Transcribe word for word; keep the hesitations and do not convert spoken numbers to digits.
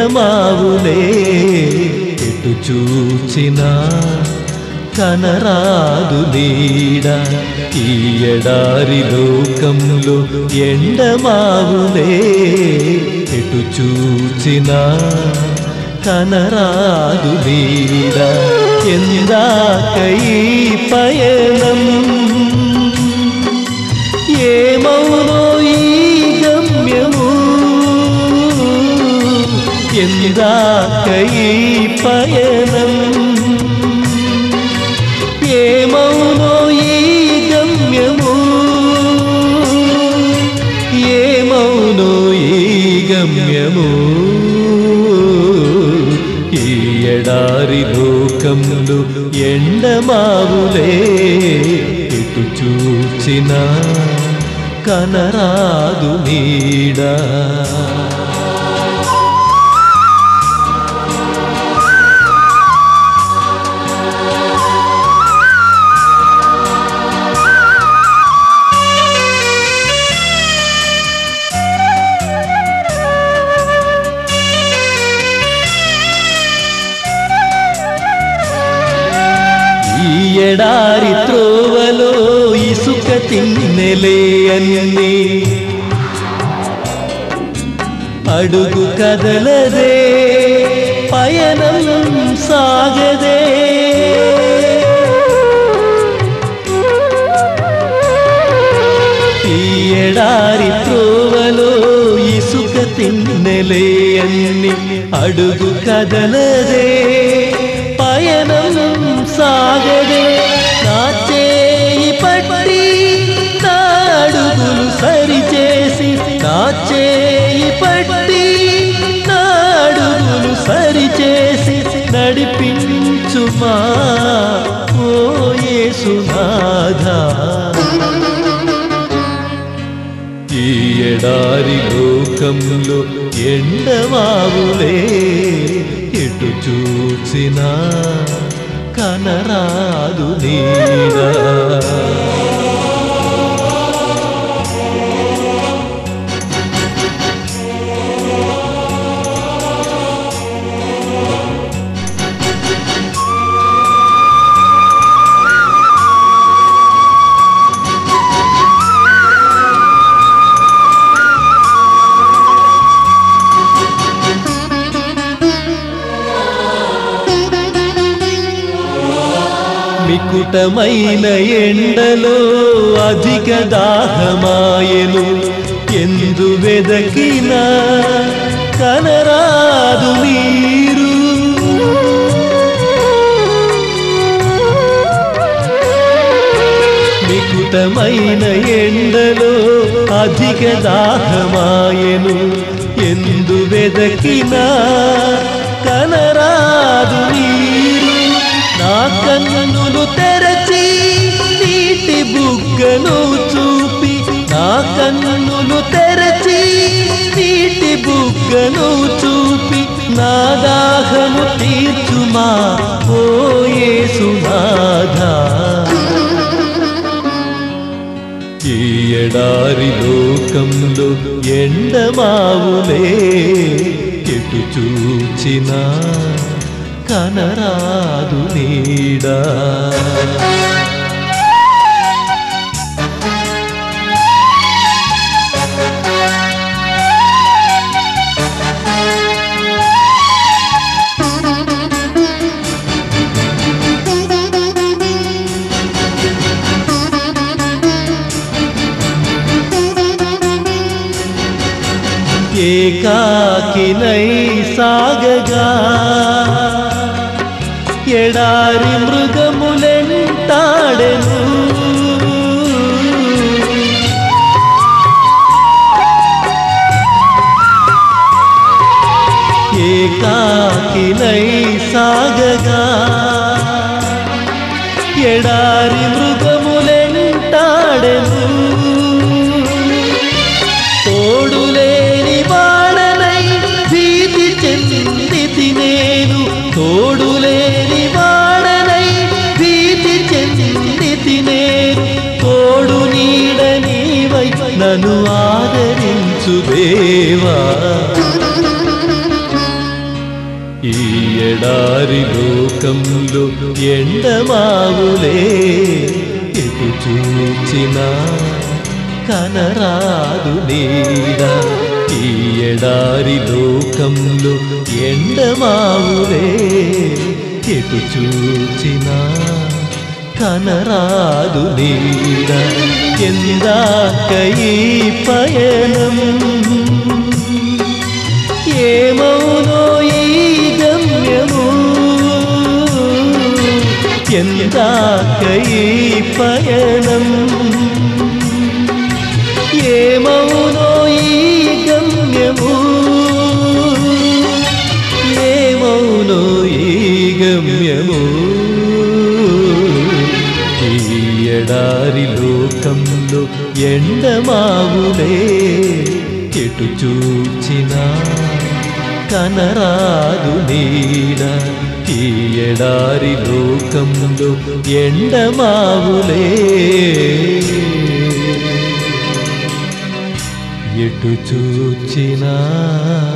ఎండమావులే ఎటు చూచినా కనరాదు నీడ ఈ ఎడారి లోకంలో ఎండమావులే ఎటు చూచినా కనరాదు నీడ ఎందాక ఈ పయనం ఏమౌనో ఈ గమ్యము ఎందాక ఈ పయనం ఏమౌనో ఈ గమ్యము ఏమౌనో ఈ గమ్యము ఈ ఎడారి లోకంలో ఎండమావులే ఎటు చూచినా కనరాదు నీడా ఎడారి త్రోవలో ఇసుక తిన్నెలే అన్ని అడుగు కదలదే పయనం సాగదే ఈ ఎడారి త్రోవలో ఇసుక తిన్నెలే అన్ని అడుగు కదలదే పయనం సాగదే నా చేయి పట్టి నా అడుగులు సరిచేసి నా చేయి పట్టి నా అడుగులు సరిచేసి నడిపించుమా ఓ యేసునాథా ఈ ఎడారి లోకంలో ఎండమావులే ఎటు చూచినా కనరాదు నీడా మికుటమైన ఎండలో అధిక దాహమాయెను ఎందు వెదకినా కనరాదు నీరు మికుటమైన ఎండలో అధిక దాహమాయెను ఎందు వెదకినా కనరాదు నీరు నా కన్నులు తెరచి నీటి బుగ్గను చూపి నా కన్నులు తెరచి నీటి బుగ్గను చూపి నా దాహము తీర్చుమా ఓ యేసునాథా ఈ ఎడారి లోకంలో ఎండమావులే ఎటు చూచినా కనరాదు నీడా ఏకాకినై సాగగా ఎడారి మృగములెంటాడెను ఏకాకినై సాగగా ఎడారి మృగములెంటాడెను తోడులేని వాడనై భీతి చెందితి నేను తోడులేని వాడనై భీతి చెందితి నేను తోడు నీడ నీవై నన్ను ఆదరించు దేవా ఈ ఎడారి లోకంలో ఎండమావులే ఎటు చూచినా కనరాదు నీడ ఈ ఎడారి లోకంలో ఎండమావులే ఎటు చూచినా కనరాదు నీడ ఎందాక ఈ పయనం ఏమౌనో ఈ గమ్యము ఎందాక ఈ పయనం ఏమౌనో ఈ గమ్యము ఏమౌనో ఈ గమ్యము ఈ ఎడారి లోకంలో ఎండమావులే ఎటు చూచినా కనరాదు నీడ ఈ ఎడారి లోకంలో ఎండమావులే ఎటు చూచినా